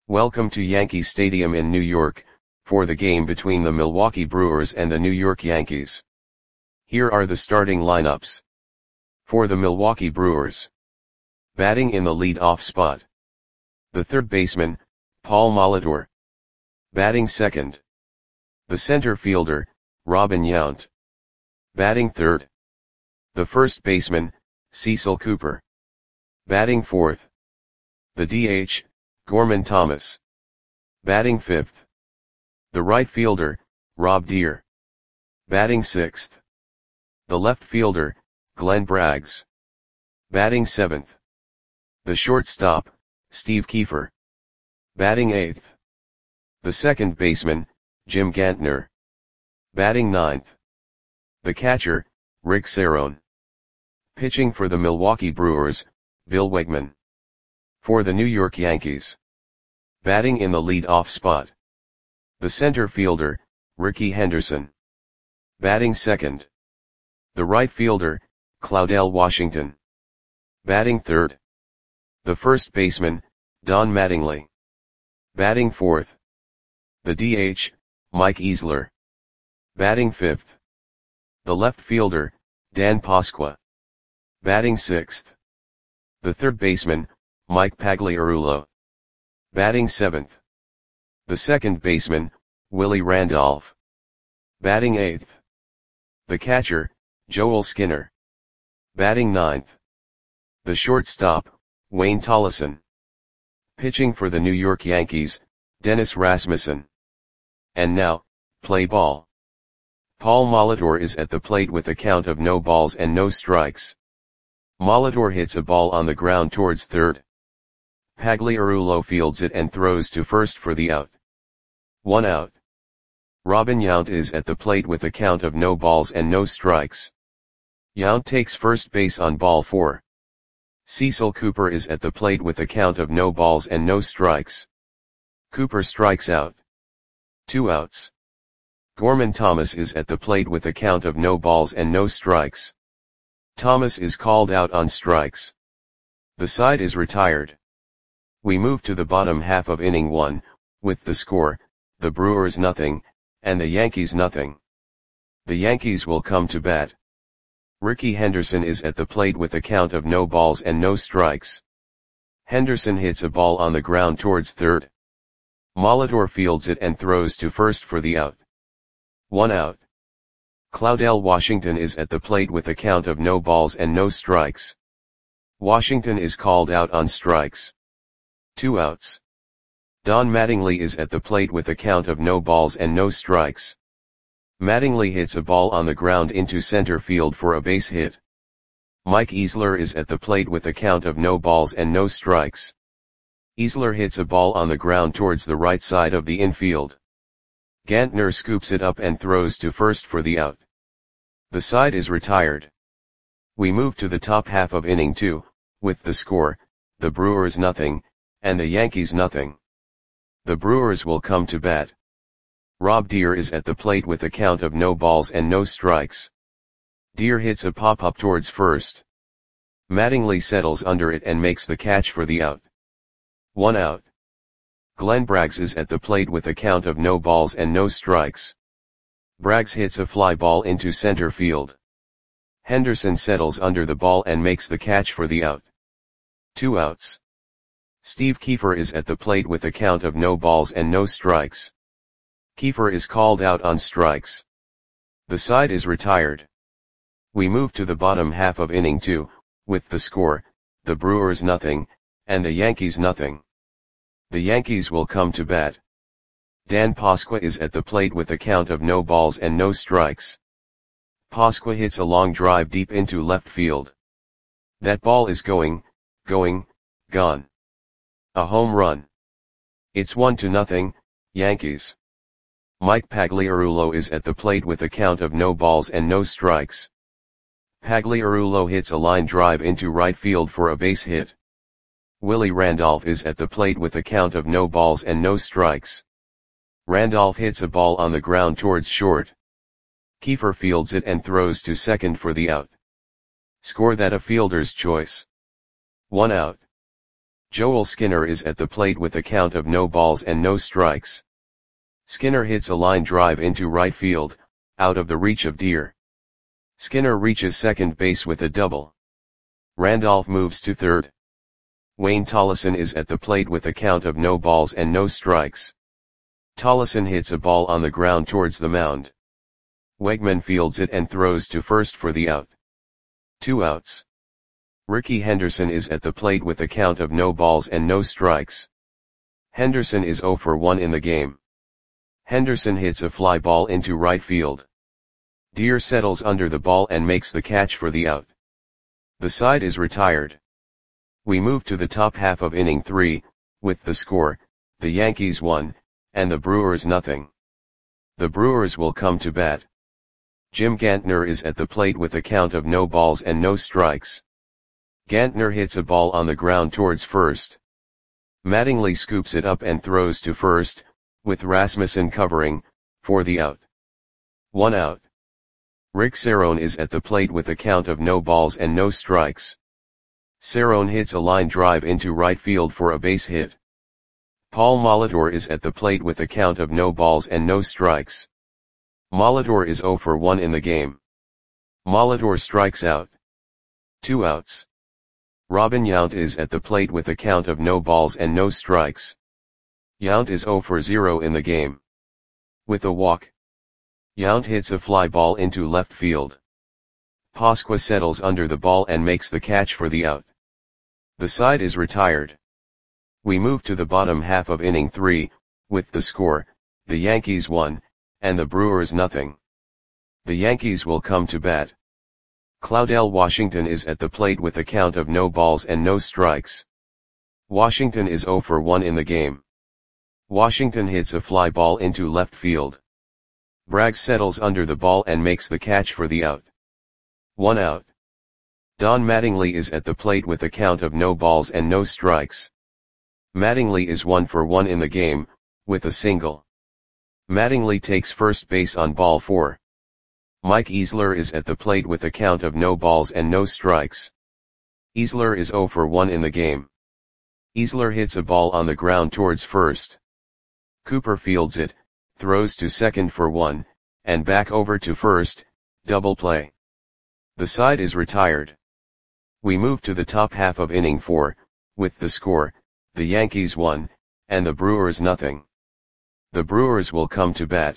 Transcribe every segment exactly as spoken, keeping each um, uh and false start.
Welcome to Yankee Stadium in New York, for the game between the Milwaukee Brewers and the New York Yankees. Here are the starting lineups. For the Milwaukee Brewers. Batting in the lead-off spot. The third baseman, Paul Molitor. Batting second. The center fielder, Robin Yount. Batting third. The first baseman, Cecil Cooper. Batting fourth. The D H, Gorman Thomas. Batting fifth. The right fielder, Rob Deer. Batting sixth. The left fielder, Glenn Braggs. Batting seventh. The shortstop, Steve Kiefer. Batting eighth. The second baseman, Jim Gantner. Batting ninth. The catcher, Rick Cerone. Pitching for the Milwaukee Brewers, Bill Wegman. For the New York Yankees. Batting in the lead-off spot. The center fielder, Rickey Henderson. Batting second. The right fielder, Claudell Washington. Batting third. The first baseman, Don Mattingly. Batting fourth. The D H, Mike Easler. Batting fifth. The left fielder, Dan Pasqua. Batting sixth. The third baseman, Mike Pagliarulo. Batting seventh. The second baseman, Willie Randolph. Batting eighth. The catcher, Joel Skinner. Batting ninth. The shortstop, Wayne Tollison. Pitching for the New York Yankees, Dennis Rasmussen. And now, play ball. Paul Molitor is at the plate with a count of no balls and no strikes. Molitor hits a ball on the ground towards third. Pagliarulo fields it and throws to first for the out. One out. Robin Yount is at the plate with a count of no balls and no strikes. Yount takes first base on ball four. Cecil Cooper is at the plate with a count of no balls and no strikes. Cooper strikes out. Two outs. Gorman Thomas is at the plate with a count of no balls and no strikes. Thomas is called out on strikes. The side is retired. We move to the bottom half of inning one, with the score, the Brewers nothing, and the Yankees nothing. The Yankees will come to bat. Rickey Henderson is at the plate with a count of no balls and no strikes. Henderson hits a ball on the ground towards third. Molitor fields it and throws to first for the out. One out. Claudell Washington is at the plate with a count of no balls and no strikes. Washington is called out on strikes. Two outs. Don Mattingly is at the plate with a count of no balls and no strikes. Mattingly hits a ball on the ground into center field for a base hit. Mike Easler is at the plate with a count of no balls and no strikes. Easler hits a ball on the ground towards the right side of the infield. Gantner scoops it up and throws to first for the out. The side is retired. We move to the top half of inning two, with the score, the Brewers nothing, and the Yankees nothing. The Brewers will come to bat. Rob Deer is at the plate with a count of no balls and no strikes. Deer hits a pop-up towards first. Mattingly settles under it and makes the catch for the out. One out. Glenn Braggs is at the plate with a count of no balls and no strikes. Braggs hits a fly ball into center field. Henderson settles under the ball and makes the catch for the out. Two outs. Steve Kiefer is at the plate with a count of no balls and no strikes. Kiefer is called out on strikes. The side is retired. We move to the bottom half of inning two, with the score, the Brewers nothing, and the Yankees nothing. The Yankees will come to bat. Dan Pasqua is at the plate with a count of no balls and no strikes. Pasqua hits a long drive deep into left field. That ball is going, going, gone. A home run. It's one to nothing, Yankees. Mike Pagliarulo is at the plate with a count of no balls and no strikes. Pagliarulo hits a line drive into right field for a base hit. Willie Randolph is at the plate with a count of no balls and no strikes. Randolph hits a ball on the ground towards short. Kiefer fields it and throws to second for the out. Score that a fielder's choice. One out. Joel Skinner is at the plate with a count of no balls and no strikes. Skinner hits a line drive into right field, out of the reach of Deer. Skinner reaches second base with a double. Randolph moves to third. Wayne Tollison is at the plate with a count of no balls and no strikes. Tollison hits a ball on the ground towards the mound. Wegman fields it and throws to first for the out. Two outs. Rickey Henderson is at the plate with a count of no balls and no strikes. Henderson is oh for one in the game. Henderson hits a fly ball into right field. Deer settles under the ball and makes the catch for the out. The side is retired. We move to the top half of inning three, with the score, the Yankees one, and the Brewers nothing. The Brewers will come to bat. Jim Gantner is at the plate with a count of no balls and no strikes. Gantner hits a ball on the ground towards first. Mattingly scoops it up and throws to first, with Rasmussen covering, for the out. One out. Rick Cerrone is at the plate with a count of no balls and no strikes. Cerrone hits a line drive into right field for a base hit. Paul Molitor is at the plate with a count of no balls and no strikes. Molitor is oh for one in the game. Molitor strikes out. Two outs. Robin Yount is at the plate with a count of no balls and no strikes. Yount is oh for zero in the game. With a walk. Yount hits a fly ball into left field. Pasqua settles under the ball and makes the catch for the out. The side is retired. We move to the bottom half of inning three, with the score, the Yankees one, and the Brewers nothing. The Yankees will come to bat. Claudell Washington is at the plate with a count of no balls and no strikes. Washington is oh for one in the game. Washington hits a fly ball into left field. Bragg settles under the ball and makes the catch for the out. One out. Don Mattingly is at the plate with a count of no balls and no strikes. Mattingly is one for one in the game, with a single. Mattingly takes first base on ball four. Mike Easler is at the plate with a count of no balls and no strikes. Easler is oh for one in the game. Easler hits a ball on the ground towards first. Cooper fields it, throws to second for one, and back over to first, double play. The side is retired. We move to the top half of inning four, with the score, the Yankees one, and the Brewers nothing. The Brewers will come to bat.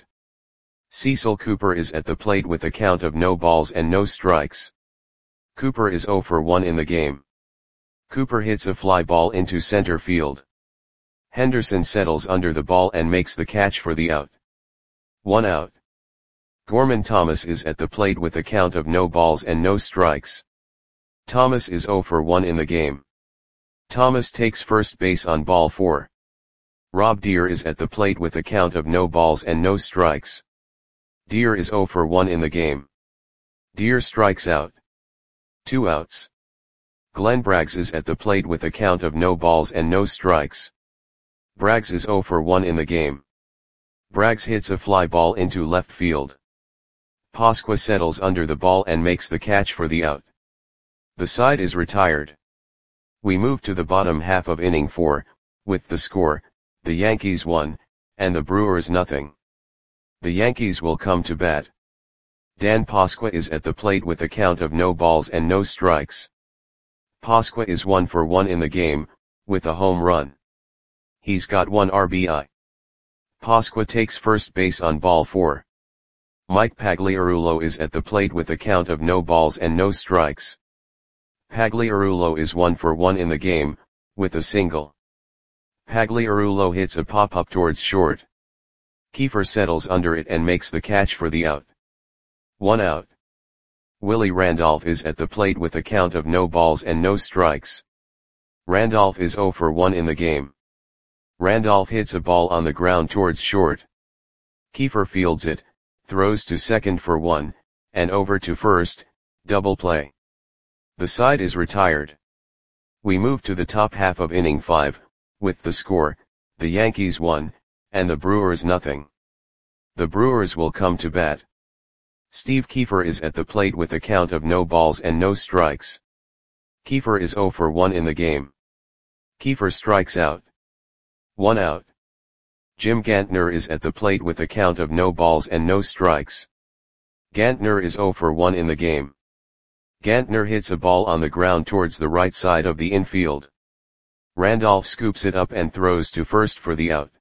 Cecil Cooper is at the plate with a count of no balls and no strikes. Cooper is oh for one in the game. Cooper hits a fly ball into center field. Henderson settles under the ball and makes the catch for the out. One out. Gorman Thomas is at the plate with a count of no balls and no strikes. Thomas is oh for one in the game. Thomas takes first base on ball four. Rob Deer is at the plate with a count of no balls and no strikes. Deer is oh for one in the game. Deer strikes out. Two outs. Glenn Braggs is at the plate with a count of no balls and no strikes. Braggs is oh for one in the game. Braggs hits a fly ball into left field. Pasqua settles under the ball and makes the catch for the out. The side is retired. We move to the bottom half of inning four, with the score, the Yankees one, and the Brewers nothing. The Yankees will come to bat. Dan Pasqua is at the plate with a count of no balls and no strikes. Pasqua is one for one in the game, with a home run. He's got one R B I. Pasqua takes first base on ball four. Mike Pagliarulo is at the plate with a count of no balls and no strikes. Pagliarulo is one for one in the game, with a single. Pagliarulo hits a pop-up towards short. Kiefer settles under it and makes the catch for the out. One out. Willie Randolph is at the plate with a count of no balls and no strikes. Randolph is oh for one in the game. Randolph hits a ball on the ground towards short. Kiefer fields it, throws to second for one, and over to first, double play. The side is retired. We move to the top half of inning five, with the score, the Yankees one, and the Brewers nothing. The Brewers will come to bat. Steve Kiefer is at the plate with a count of no balls and no strikes. Kiefer is oh for one in the game. Kiefer strikes out. One out. Jim Gantner is at the plate with a count of no balls and no strikes. Gantner is zero for one in the game. Gantner hits a ball on the ground towards the right side of the infield. Randolph scoops it up and throws to first for the out.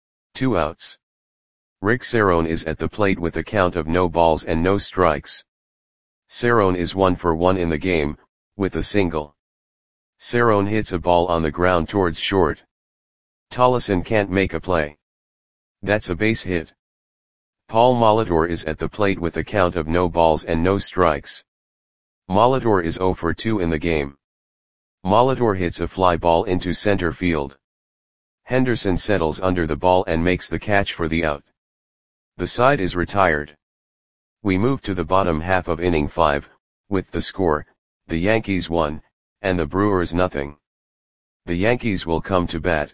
Two outs. Rick Cerrone is at the plate with a count of no balls and no strikes. Cerrone is one for one in the game, with a single. Cerrone hits a ball on the ground towards short. Tollefson can't make a play. That's a base hit. Paul Molitor is at the plate with a count of no balls and no strikes. Molitor is zero for two in the game. Molitor hits a fly ball into center field. Henderson settles under the ball and makes the catch for the out. The side is retired. We move to the bottom half of inning five, with the score, the Yankees one, and the Brewers nothing. The Yankees will come to bat.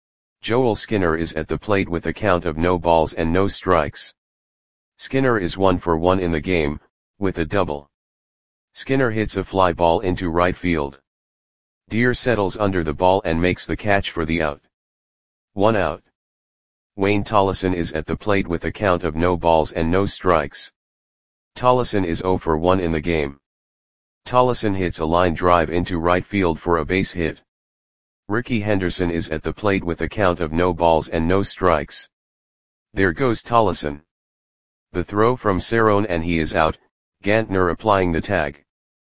Joel Skinner is at the plate with a count of no balls and no strikes. Skinner is one for one in the game, with a double. Skinner hits a fly ball into right field. Deer settles under the ball and makes the catch for the out. One out. Wayne Tollefson is at the plate with a count of no balls and no strikes. Tollefson is zero for one in the game. Tollefson hits a line drive into right field for a base hit. Rickey Henderson is at the plate with a count of no balls and no strikes. There goes Tollefson. The throw from Cerrone and he is out, Gantner applying the tag.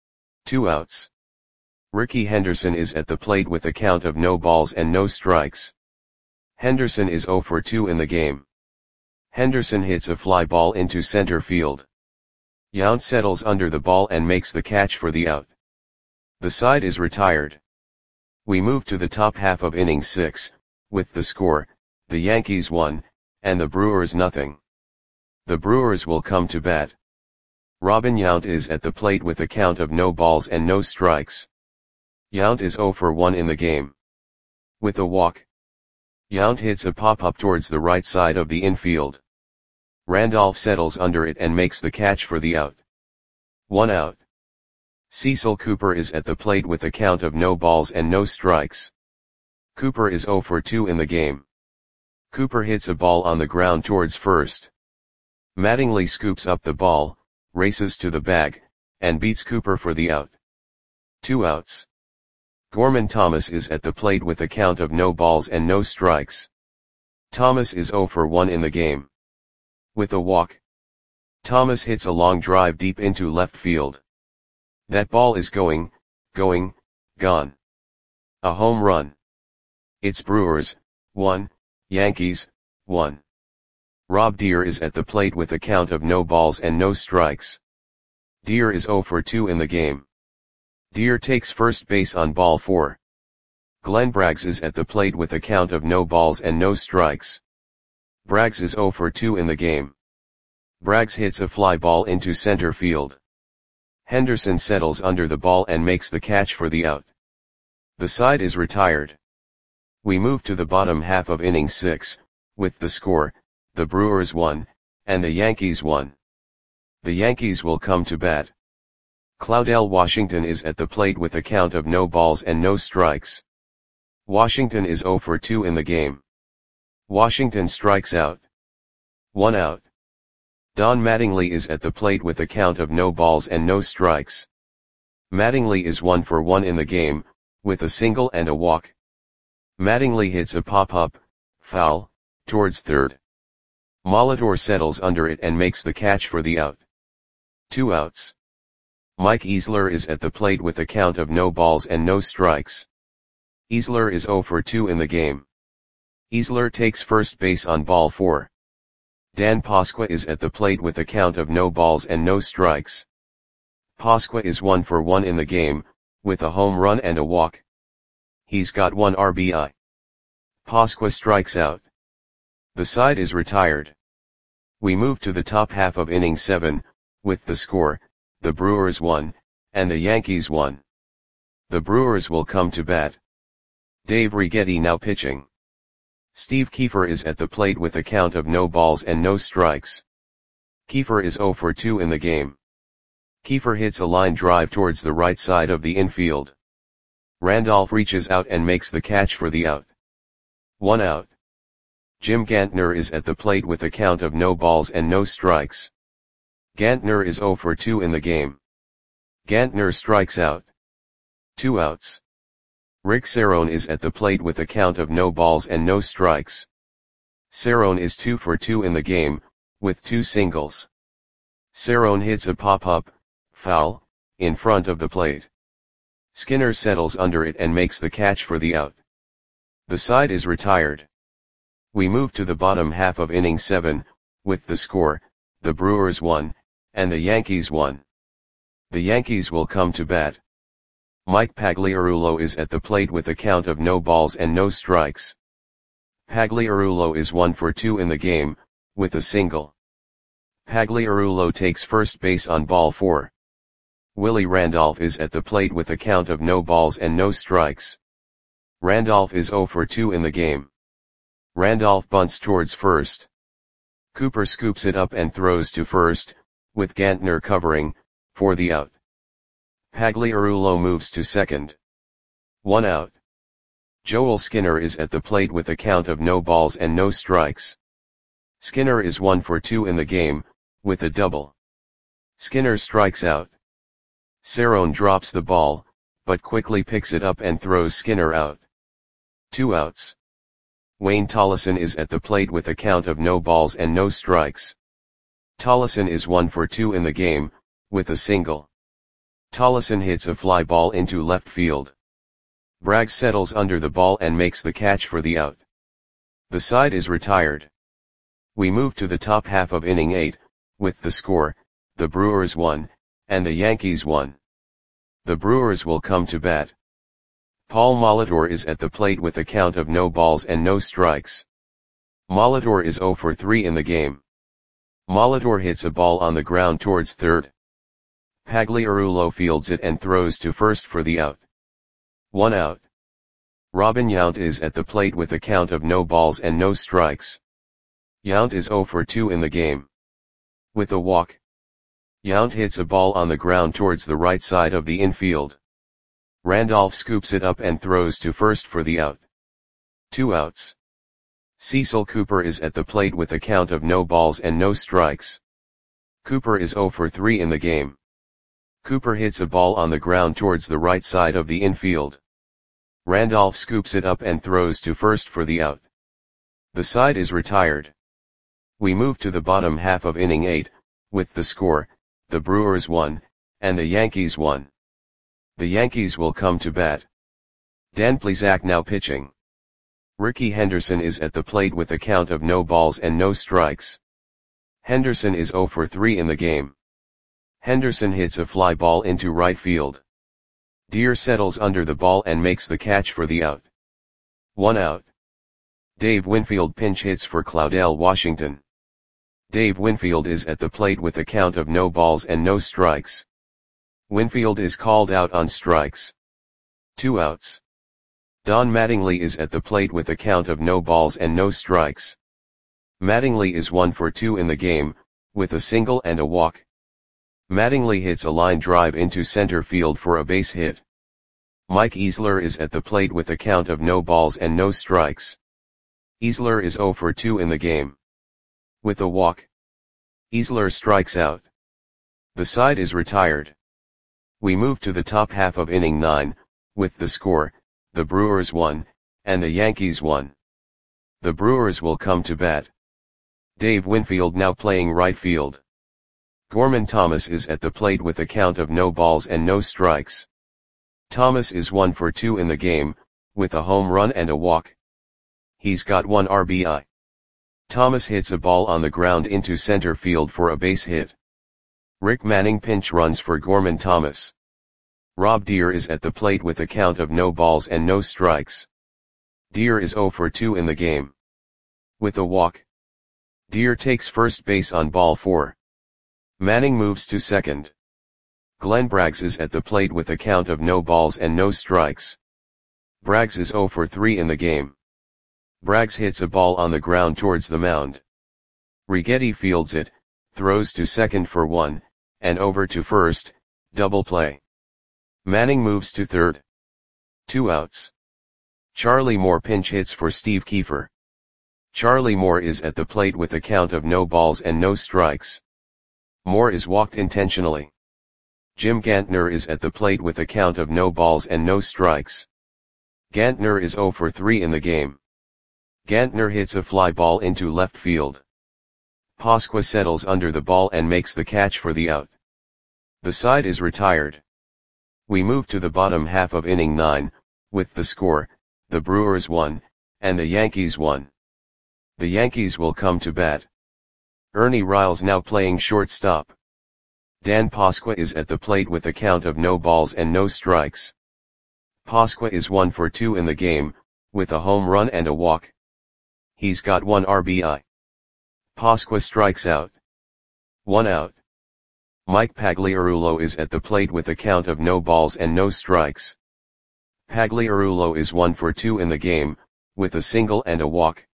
Two outs. Rickey Henderson is at the plate with a count of no balls and no strikes. Henderson is zero for two in the game. Henderson hits a fly ball into center field. Yount settles under the ball and makes the catch for the out. The side is retired. We move to the top half of inning six, with the score, the Yankees one, and the Brewers nothing. The Brewers will come to bat. Robin Yount is at the plate with a count of no balls and no strikes. Yount is zero for one in the game. With a walk. Yount hits a pop-up towards the right side of the infield. Randolph settles under it and makes the catch for the out. One out. Cecil Cooper is at the plate with a count of no balls and no strikes. Cooper is zero for two in the game. Cooper hits a ball on the ground towards first. Mattingly scoops up the ball, races to the bag, and beats Cooper for the out. Two outs. Gorman Thomas is at the plate with a count of no balls and no strikes. Thomas is zero for one in the game. With a walk. Thomas hits a long drive deep into left field. That ball is going, going, gone. A home run. It's Brewers, one, Yankees, one. Rob Deer is at the plate with a count of no balls and no strikes. Deer is zero for two in the game. Deer takes first base on ball four. Glenn Braggs is at the plate with a count of no balls and no strikes. Braggs is zero for two in the game. Braggs hits a fly ball into center field. Henderson settles under the ball and makes the catch for the out. The side is retired. We move to the bottom half of inning six, with the score, the Brewers one, and the Yankees one. The Yankees will come to bat. Claudell Washington is at the plate with a count of no balls and no strikes. Washington is zero for two in the game. Washington strikes out. One out. Don Mattingly is at the plate with a count of no balls and no strikes. Mattingly is one for one in the game, with a single and a walk. Mattingly hits a pop-up, foul, towards third. Molitor settles under it and makes the catch for the out. Two outs. Mike Easler is at the plate with a count of no balls and no strikes. Easler is zero for two in the game. Easler takes first base on ball four. Dan Pasqua is at the plate with a count of no balls and no strikes. Pasqua is one for one in the game, with a home run and a walk. He's got one R B I. Pasqua strikes out. The side is retired. We move to the top half of inning seven, with the score, the Brewers one, and the Yankees one. The Brewers will come to bat. Dave Righetti now pitching. Steve Kiefer is at the plate with a count of no balls and no strikes. Kiefer is zero for two in the game. Kiefer hits a line drive towards the right side of the infield. Randolph reaches out and makes the catch for the out. One out. Jim Gantner is at the plate with a count of no balls and no strikes. Gantner is oh for two in the game. Gantner strikes out. Two outs. Rick Cerrone is at the plate with a count of no balls and no strikes. Cerrone is two for two in the game, with two singles. Cerrone hits a pop-up, foul, in front of the plate. Skinner settles under it and makes the catch for the out. The side is retired. We move to the bottom half of inning seven, with the score, the Brewers won, and the Yankees won. The Yankees will come to bat. Mike Pagliarulo is at the plate with a count of no balls and no strikes. Pagliarulo is one for two in the game, with a single. Pagliarulo takes first base on ball four. Willie Randolph is at the plate with a count of no balls and no strikes. Randolph is oh for two in the game. Randolph bunts towards first. Cooper scoops it up and throws to first, with Gantner covering, for the out. Pagliarulo moves to second. One out. Joel Skinner is at the plate with a count of no balls and no strikes. Skinner is one for two in the game, with a double. Skinner strikes out. Cerrone drops the ball, but quickly picks it up and throws Skinner out. Two outs. Wayne Tollison is at the plate with a count of no balls and no strikes. Tollison is one for two in the game, with a single. Tollison hits a fly ball into left field. Braggs settles under the ball and makes the catch for the out. The side is retired. We move to the top half of inning eight, with the score, the Brewers won, and the Yankees won. The Brewers will come to bat. Paul Molitor is at the plate with a count of no balls and no strikes. Molitor is oh for three in the game. Molitor hits a ball on the ground towards third. Pagliarulo fields it and throws to first for the out. One out. Robin Yount is at the plate with a count of no balls and no strikes. Yount is oh for two in the game. With a walk. Yount hits a ball on the ground towards the right side of the infield. Randolph scoops it up and throws to first for the out. Two outs. Cecil Cooper is at the plate with a count of no balls and no strikes. Cooper is oh for three in the game. Cooper hits a ball on the ground towards the right side of the infield. Randolph scoops it up and throws to first for the out. The side is retired. We move to the bottom half of inning eight, with the score, the Brewers won, and the Yankees won. The Yankees will come to bat. Dan Plesac now pitching. Rickey Henderson is at the plate with a count of no balls and no strikes. Henderson is oh for three in the game. Henderson hits a fly ball into right field. Deer settles under the ball and makes the catch for the out. One out. Dave Winfield pinch hits for Claudell Washington. Dave Winfield is at the plate with a count of no balls and no strikes. Winfield is called out on strikes. Two outs. Don Mattingly is at the plate with a count of no balls and no strikes. Mattingly is one for two in the game, with a single and a walk. Mattingly hits a line drive into center field for a base hit. Mike Easler is at the plate with a count of no balls and no strikes. Easler is oh for two in the game. With a walk. Easler strikes out. The side is retired. We move to the top half of inning nine, with the score, the Brewers won, and the Yankees won. The Brewers will come to bat. Dave Winfield now playing right field. Gorman Thomas is at the plate with a count of no balls and no strikes. Thomas is one for two in the game, with a home run and a walk. He's got one R B I. Thomas hits a ball on the ground into center field for a base hit. Rick Manning pinch runs for Gorman Thomas. Rob Deere is at the plate with a count of no balls and no strikes. Deere is oh for two in the game. With a walk. Deere takes first base on ball four. Manning moves to second. Glenn Braggs is at the plate with a count of no balls and no strikes. Braggs is oh for three in the game. Braggs hits a ball on the ground towards the mound. Righetti fields it, throws to second for one, and over to first, double play. Manning moves to third. Two outs. Charlie Moore pinch hits for Steve Kiefer. Charlie Moore is at the plate with a count of no balls and no strikes. Moore is walked intentionally. Jim Gantner is at the plate with a count of no balls and no strikes. Gantner is oh for three in the game. Gantner hits a fly ball into left field. Pasqua settles under the ball and makes the catch for the out. The side is retired. We move to the bottom half of inning nine, with the score, the Brewers won, and the Yankees won. The Yankees will come to bat. Ernie Riles now playing shortstop. Dan Pasqua is at the plate with a count of no balls and no strikes. Pasqua is one for two in the game, with a home run and a walk. He's got one R B I. Pasqua strikes out. One out. Mike Pagliarulo is at the plate with a count of no balls and no strikes. Pagliarulo is one for two in the game, with a single and a walk.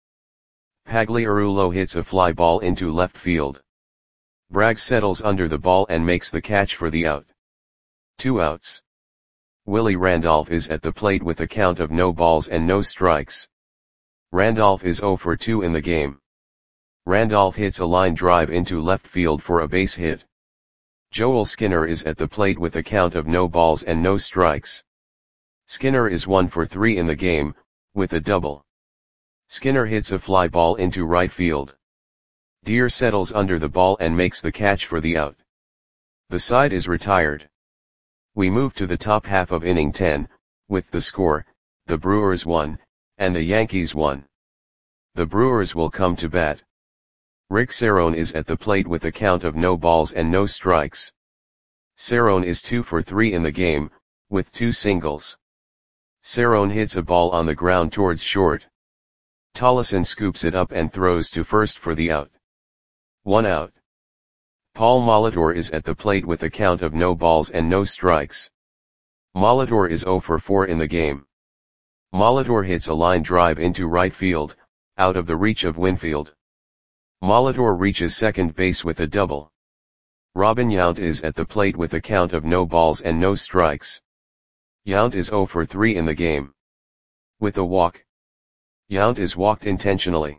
Pagliarulo hits a fly ball into left field. Bragg settles under the ball and makes the catch for the out. Two outs. Willie Randolph is at the plate with a count of no balls and no strikes. Randolph is oh for two in the game. Randolph hits a line drive into left field for a base hit. Joel Skinner is at the plate with a count of no balls and no strikes. Skinner is one for three in the game, with a double. Skinner hits a fly ball into right field. Deer settles under the ball and makes the catch for the out. The side is retired. We move to the top half of inning ten, with the score, the Brewers won, and the Yankees won. The Brewers will come to bat. Rick Cerrone is at the plate with a count of no balls and no strikes. Cerrone is two for three in the game, with two singles. Cerrone hits a ball on the ground towards short. Tollison scoops it up and throws to first for the out. One out. Paul Molitor is at the plate with a count of no balls and no strikes. Molitor is oh for four in the game. Molitor hits a line drive into right field, out of the reach of Winfield. Molitor reaches second base with a double. Robin Yount is at the plate with a count of no balls and no strikes. Yount is oh for three in the game. With a walk. Yount is walked intentionally.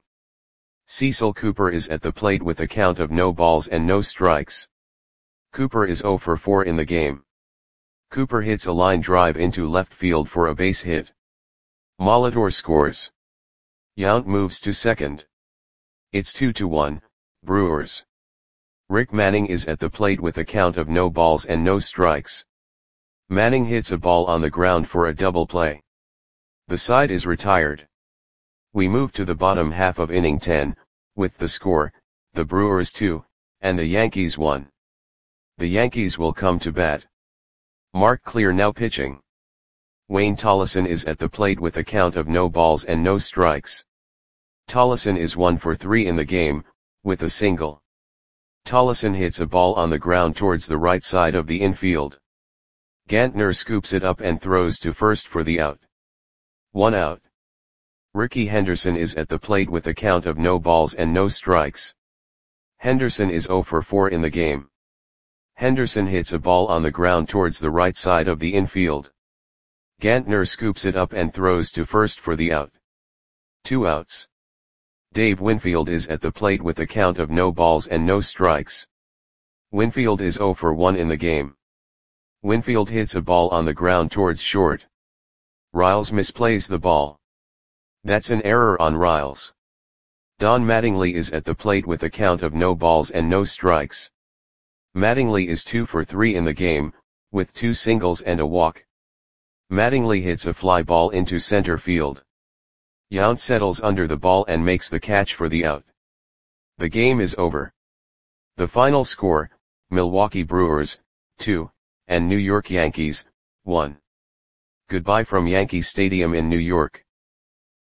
Cecil Cooper is at the plate with a count of no balls and no strikes. Cooper is oh for four in the game. Cooper hits a line drive into left field for a base hit. Molitor scores. Yount moves to second. It's two to one, Brewers. Rick Manning is at the plate with a count of no balls and no strikes. Manning hits a ball on the ground for a double play. The side is retired. We move to the bottom half of inning ten, with the score, the Brewers two, and the Yankees one. The Yankees will come to bat. Mark Clear now pitching. Wayne Tollison is at the plate with a count of no balls and no strikes. Tollison is one for three in the game, with a single. Tollison hits a ball on the ground towards the right side of the infield. Gantner scoops it up and throws to first for the out. One out. Ricky Henderson is at the plate with a count of no balls and no strikes. Henderson is oh for four in the game. Henderson hits a ball on the ground towards the right side of the infield. Gantner scoops it up and throws to first for the out. Two outs. Dave Winfield is at the plate with a count of no balls and no strikes. Winfield is oh for one in the game. Winfield hits a ball on the ground towards short. Riles misplays the ball. That's an error on Riles. Don Mattingly is at the plate with a count of no balls and no strikes. Mattingly is two for three in the game, with two singles and a walk. Mattingly hits a fly ball into center field. Yount settles under the ball and makes the catch for the out. The game is over. The final score, Milwaukee Brewers, two, and New York Yankees, one. Goodbye from Yankee Stadium in New York.